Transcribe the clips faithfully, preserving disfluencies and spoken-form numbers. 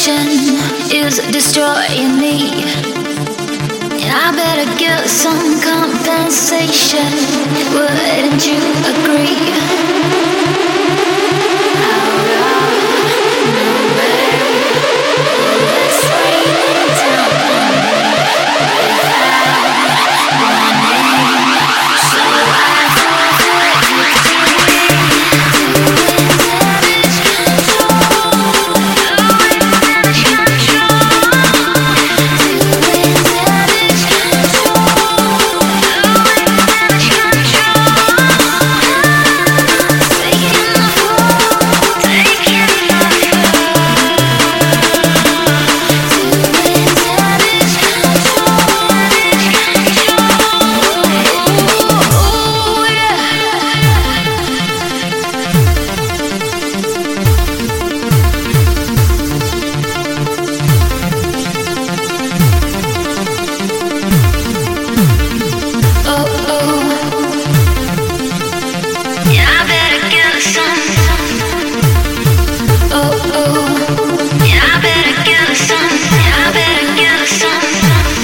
Civilization is destroying me. I better get some compensation. Wouldn't you agree? Out of nowhere, it's raining down on me without warning. So I forfeit victory. Doing damage control. Doing damage control. Doing damage control. Doing damage control. Taking the fall, taking the fall. Doing damage control. Ooh, oh, oh. Yeah, I better get some. Oh, oh. Yeah, I better get some. Yeah, I better get some.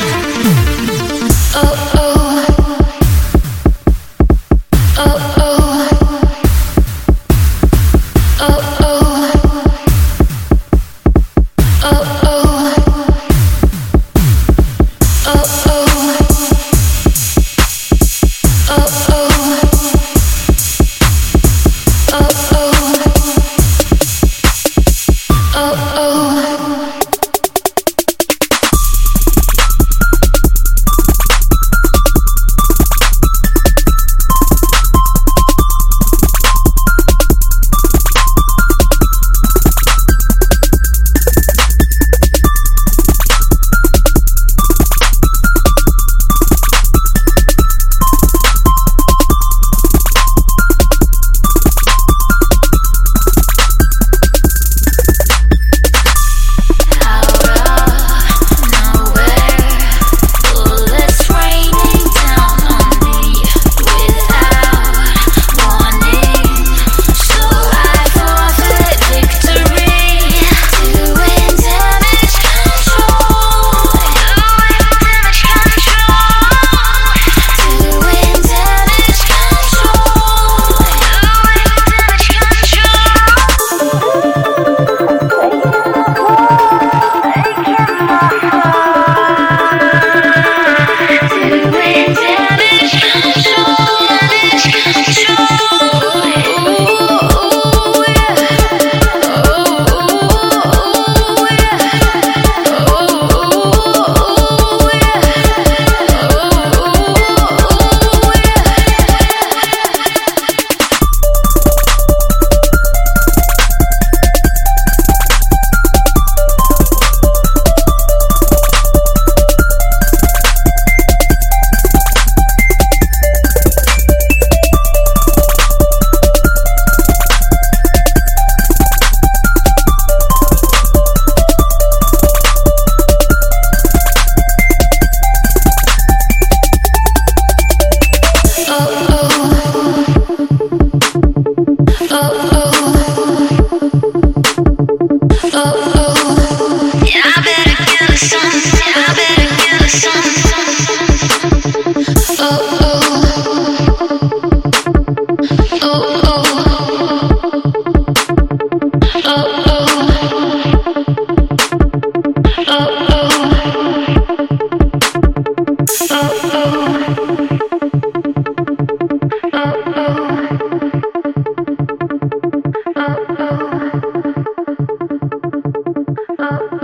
Oh, oh. Oh, oh. Oh, oh. Oh, oh. Oh, oh. Oh, oh. Oh, oh. Oh, oh. Oh,